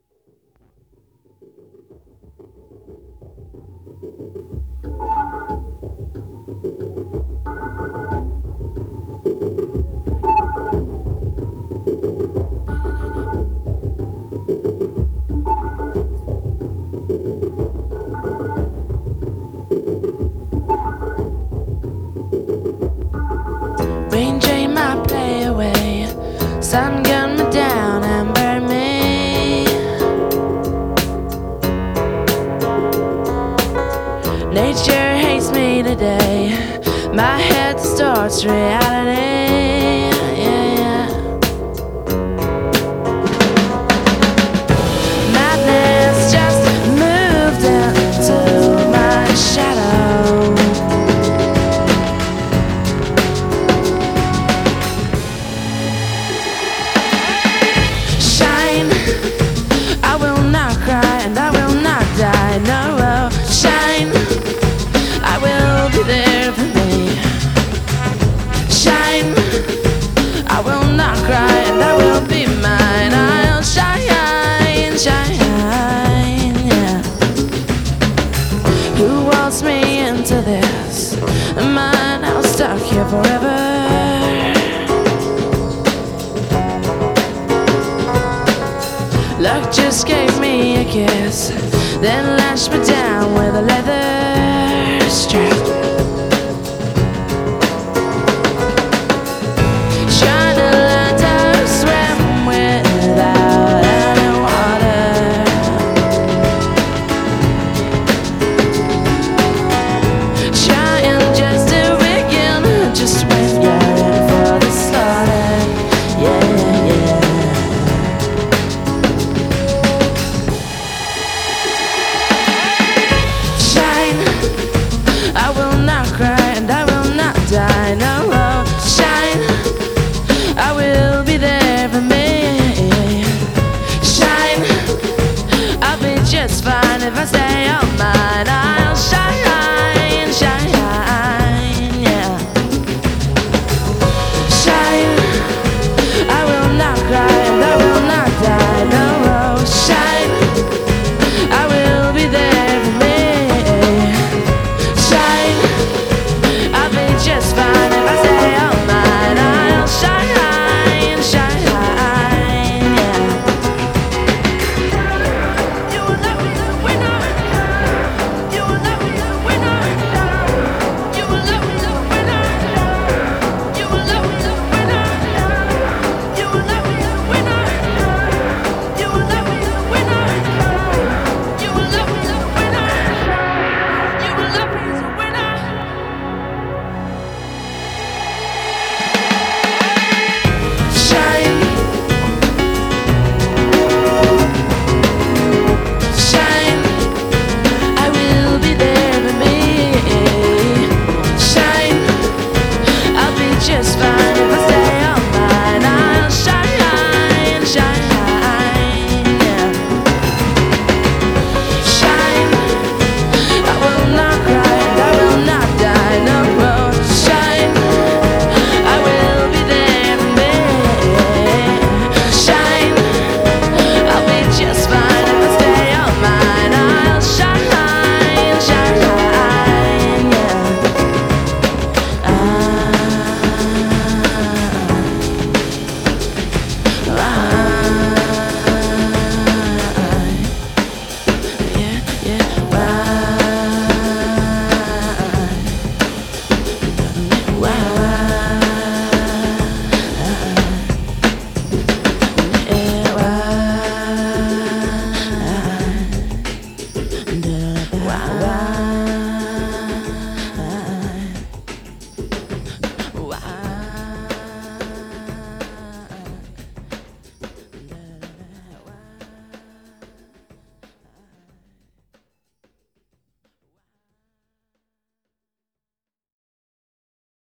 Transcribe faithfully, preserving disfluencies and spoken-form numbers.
Rain drain my play away, sun gun me down and burn me. Nature hates me today, my head distorts reality. Yeah, yeah. Madness just moved into my shadow. I will not cry and I will not die. No, shine. I will be there for me. Shine. I will not cry and I will be mine. I'll shine, shine, yeah. Who wants me into this? Am I now stuck here forever? Luck just gave me a kiss, then lashed me down with a leather strap. Shine a light, I swam without any water. Trying just to begin, just when you're in for the slaughter. Yeah, yeah. I will not cry and I will not die. No, shine. I will be there for me. Shine. I'll be just fine if I stay on mine. I'll shine, shine, yeah. Shine. I will not cry and I will not die. No, shine. I will be there for me. Just fine if I stay on mine. I'll shine, shine, yeah. You will not be the winner. You will not be the winner. You will not be the winner. You will not be the winner. You will not be the winner. You will not be the winner. You will not be the winner. You will not be the winner. Just fine if I stay on mine. I'll shine, shine, yeah. Shine. I will not cry and I will not die. No more. Shine. I will be there for me. Shine. I'll be just fine if I stay on mine. I'll shine, shine, yeah. I Wow.